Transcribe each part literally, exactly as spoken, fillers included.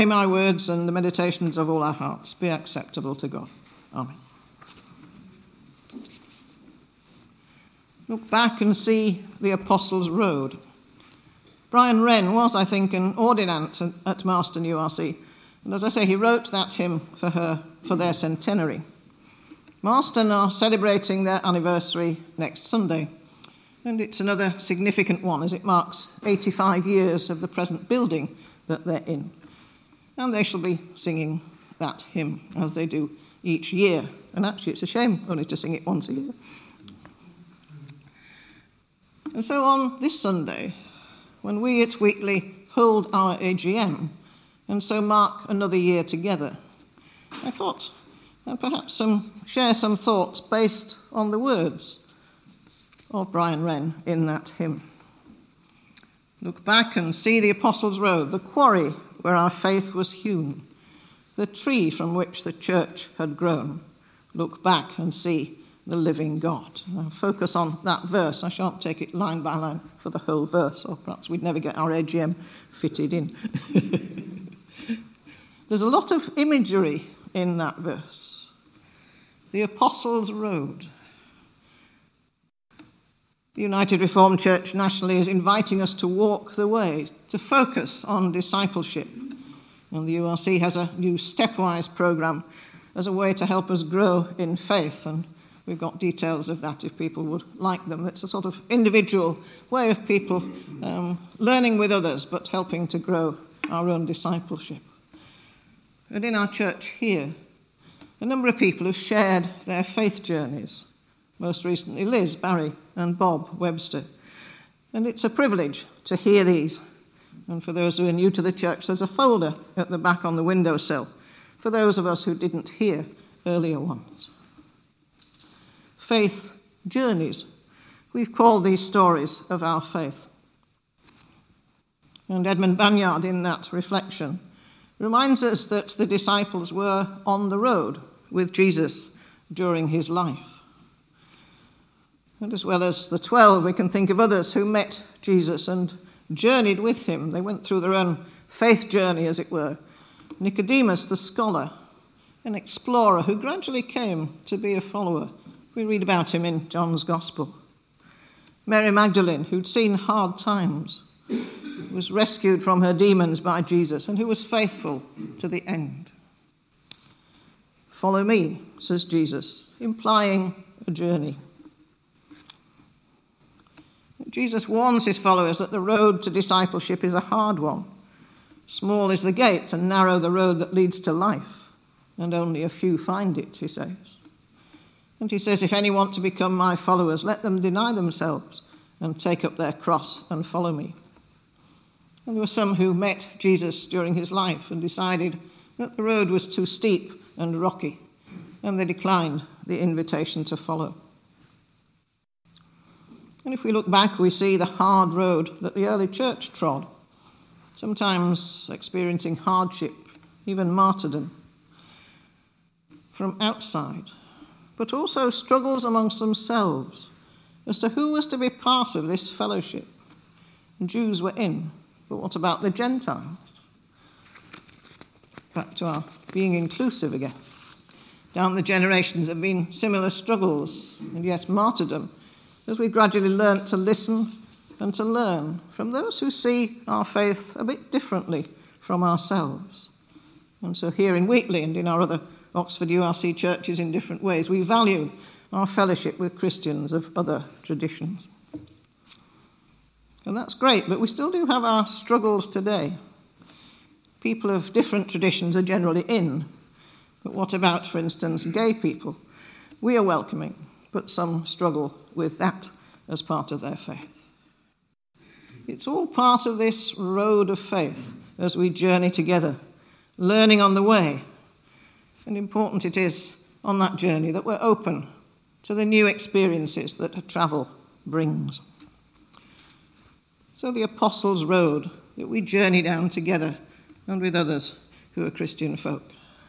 May my words and the meditations of all our hearts be acceptable to God. Amen. Look back and see the Apostles' Road. Brian Wren was, I think, an ordinand at Marston U R C. And as I say, he wrote that hymn for her for their centenary. Marston are celebrating their anniversary next Sunday. And it's another significant one as it marks eighty-five years of the present building that they're in. And they shall be singing that hymn as they do each year. And actually, it's a shame only to sing it once a year. And so on this Sunday, when we at Wheatley hold our A G M, and so mark another year together, I thought I'd perhaps some, share some thoughts based on the words of Brian Wren in that hymn. Look back and see the Apostles' Road, the quarry where our faith was hewn, the tree from which the church had grown. Look back and see the living God. Now focus on that verse. I shan't take it line by line for the whole verse, or perhaps we'd never get our A G M fitted in. There's a lot of imagery in that verse. The Apostles' Road. The United Reformed Church nationally is inviting us to walk the way, to focus on discipleship. And the U R C has a new stepwise programme as a way to help us grow in faith, and we've got details of that if people would like them. It's a sort of individual way of people um, learning with others, but helping to grow our own discipleship. And in our church here, a number of people have shared their faith journeys. Most recently, Liz, Barry, and Bob Webster. And it's a privilege to hear these. And for those who are new to the church, there's a folder at the back on the windowsill for those of us who didn't hear earlier ones. Faith journeys. We've called these stories of our faith. And Edmund Banyard, in that reflection, reminds us that the disciples were on the road with Jesus during his life. And as well as the twelve, we can think of others who met Jesus and journeyed with him. They went through their own faith journey, as it were. Nicodemus, the scholar, an explorer who gradually came to be a follower. We read about him in John's Gospel. Mary Magdalene, who'd seen hard times, was rescued from her demons by Jesus and who was faithful to the end. Follow me, says Jesus, implying a journey. Jesus warns his followers that the road to discipleship is a hard one. Small is the gate and narrow the road that leads to life, and only a few find it, he says. And he says, if any want to become my followers, let them deny themselves and take up their cross and follow me. And there were some who met Jesus during his life and decided that the road was too steep and rocky, and they declined the invitation to follow. And if we look back, we see the hard road that the early church trod, sometimes experiencing hardship, even martyrdom, from outside, but also struggles amongst themselves as to who was to be part of this fellowship. The Jews were in, but what about the Gentiles? Back to our being inclusive again. Down the generations have been similar struggles, and yes, martyrdom, as we gradually learnt to listen and to learn from those who see our faith a bit differently from ourselves. And so here in Wheatley and in our other Oxford U R C churches in different ways, we value our fellowship with Christians of other traditions. And that's great, but we still do have our struggles today. People of different traditions are generally in. But what about, for instance, gay people? We are welcoming, but some struggle with that as part of their faith. It's all part of this road of faith as we journey together, learning on the way. And important it is on that journey that we're open to the new experiences that travel brings. So the Apostles' Road that we journey down together and with others who are Christian folk.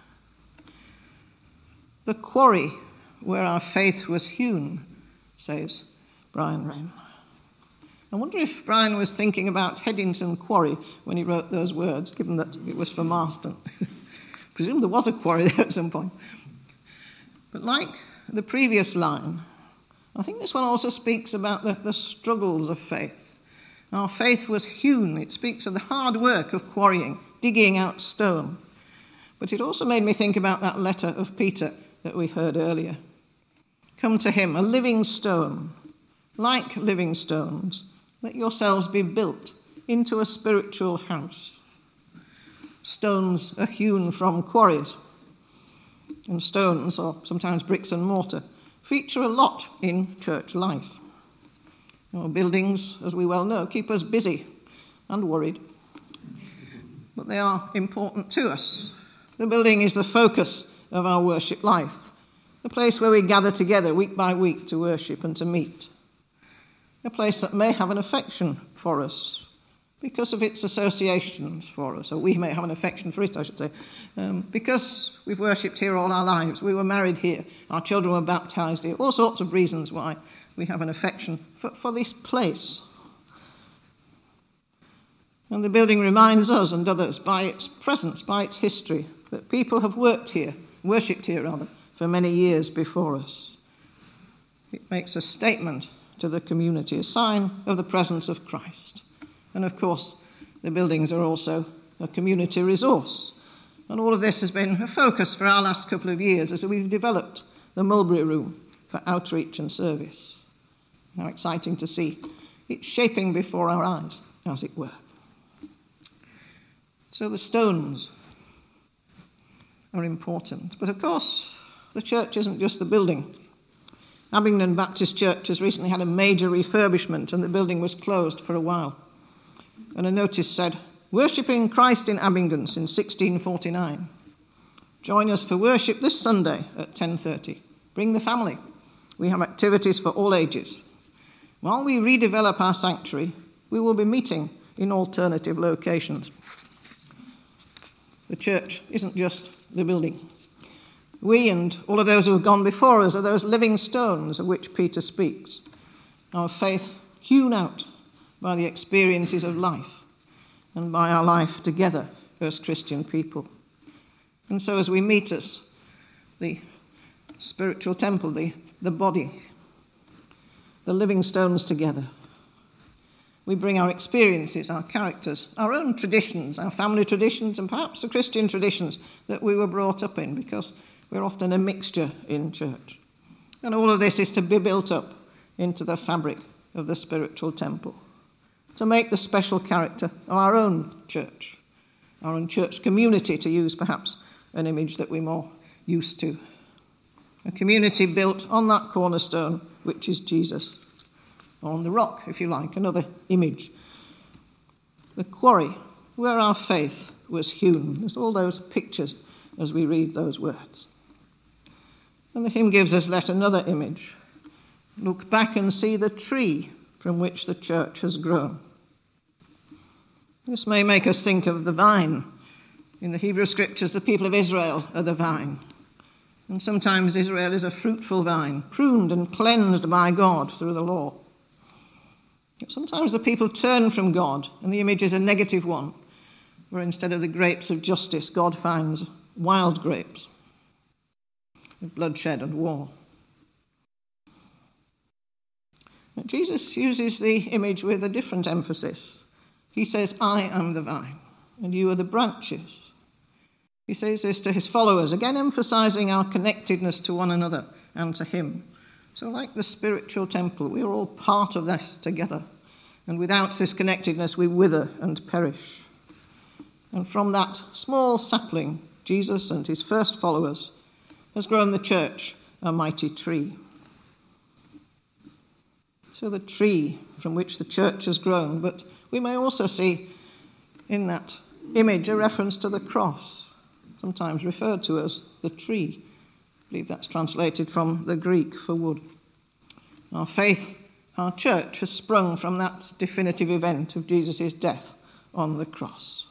The quarry where our faith was hewn, says Brian Wren. I wonder if Brian was thinking about Headington Quarry when he wrote those words, given that it was for Marston. I presume there was a quarry there at some point. But like the previous line, I think this one also speaks about the, the struggles of faith. Our faith was hewn. It speaks of the hard work of quarrying, digging out stone. But it also made me think about that letter of Peter that we heard earlier. Come to him, a living stone. Like living stones, let yourselves be built into a spiritual house. Stones are hewn from quarries. And stones, or sometimes bricks and mortar, feature a lot in church life. Our buildings, as we well know, keep us busy and worried. But they are important to us. The building is the focus of our worship life, the place where we gather together week by week to worship and to meet. A place that may have an affection for us because of its associations for us, or we may have an affection for it, I should say, um, because we've worshipped here all our lives. We were married here, our children were baptised here, all sorts of reasons why we have an affection for, for this place. And the building reminds us and others by its presence, by its history, that people have worked here, worshipped here rather, for many years before us. It makes a statement to the community, a sign of the presence of Christ. And of course, the buildings are also a community resource. And all of this has been a focus for our last couple of years as we've developed the Mulberry Room for outreach and service. How exciting to see it shaping before our eyes, as it were. So the stones are important. But of course, the church isn't just the building. Abingdon Baptist Church has recently had a major refurbishment and the building was closed for a while. And a notice said, "Worshipping Christ in Abingdon since sixteen forty-nine. Join us for worship this Sunday at ten thirty. Bring the family. We have activities for all ages. While we redevelop our sanctuary, we will be meeting in alternative locations." The church isn't just the building. We and all of those who have gone before us are those living stones of which Peter speaks. Our faith hewn out by the experiences of life and by our life together as Christian people. And so as we meet as the spiritual temple, the, the body, the living stones together, we bring our experiences, our characters, our own traditions, our family traditions, and perhaps the Christian traditions that we were brought up in, because we're often a mixture in church. And all of this is to be built up into the fabric of the spiritual temple, to make the special character of our own church, our own church community, to use perhaps an image that we're more used to. A community built on that cornerstone, which is Jesus. Or on the rock, if you like, another image. The quarry, where our faith was hewn. There's all those pictures as we read those words. And the hymn gives us yet another image. Look back and see the tree from which the church has grown. This may make us think of the vine. In the Hebrew scriptures, the people of Israel are the vine. And sometimes Israel is a fruitful vine, pruned and cleansed by God through the law. Sometimes the people turn from God, and the image is a negative one, where instead of the grapes of justice, God finds wild grapes of bloodshed and war. But Jesus uses the image with a different emphasis. He says, "I am the vine, and you are the branches." He says this to his followers, again emphasizing our connectedness to one another and to him. So like the spiritual temple, we are all part of this together. And without this connectedness, we wither and perish. And from that small sapling, Jesus and his first followers, has grown the church, a mighty tree. So the tree from which the church has grown, but we may also see in that image a reference to the cross, sometimes referred to as the tree. I believe that's translated from the Greek for wood. Our faith, our church, has sprung from that definitive event of Jesus' death on the cross.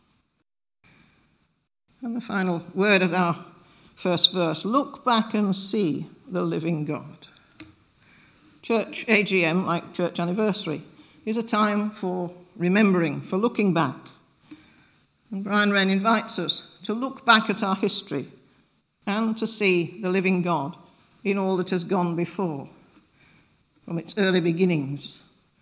And the final word of our first verse, look back and see the living God. Church A G M, like church anniversary, is a time for remembering, for looking back. And Brian Wren invites us to look back at our history and to see the living God in all that has gone before, from its early beginnings,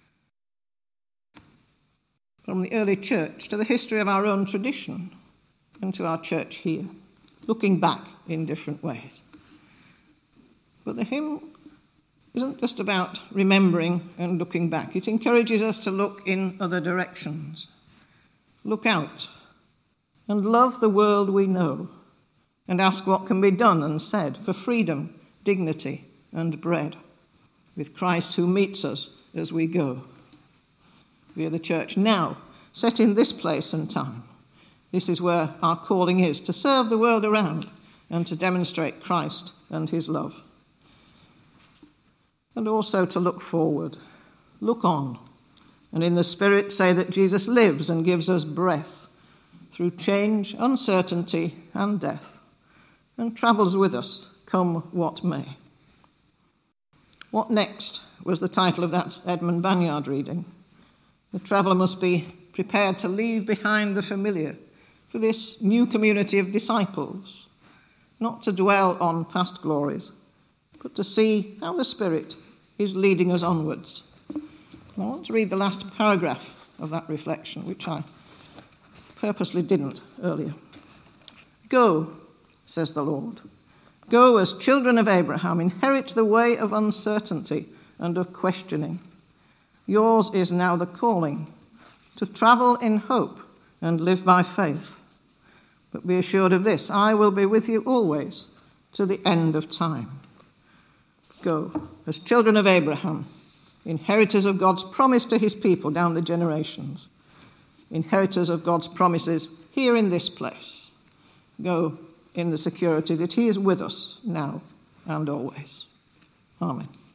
from the early church to the history of our own tradition and to our church here, looking back in different ways. But the hymn isn't just about remembering and looking back. It encourages us to look in other directions. Look out and love the world we know and ask what can be done and said for freedom, dignity, and bread, with Christ who meets us as we go. We are the church now, set in this place and time. This is where our calling is, to serve the world around and to demonstrate Christ and his love. And also to look forward, look on, and in the Spirit say that Jesus lives and gives us breath through change, uncertainty, and death, and travels with us, come what may. What next was the title of that Edmund Banyard reading. The traveller must be prepared to leave behind the familiar for this new community of disciples, not to dwell on past glories, but to see how the Spirit is leading us onwards. And I want to read the last paragraph of that reflection, which I purposely didn't earlier. Go, says the Lord. Go as children of Abraham, inherit the way of uncertainty and of questioning. Yours is now the calling to travel in hope and live by faith. But be assured of this, I will be with you always to the end of time. Go as children of Abraham, inheritors of God's promise to his people down the generations, inheritors of God's promises here in this place. Go in the security that he is with us now and always. Amen.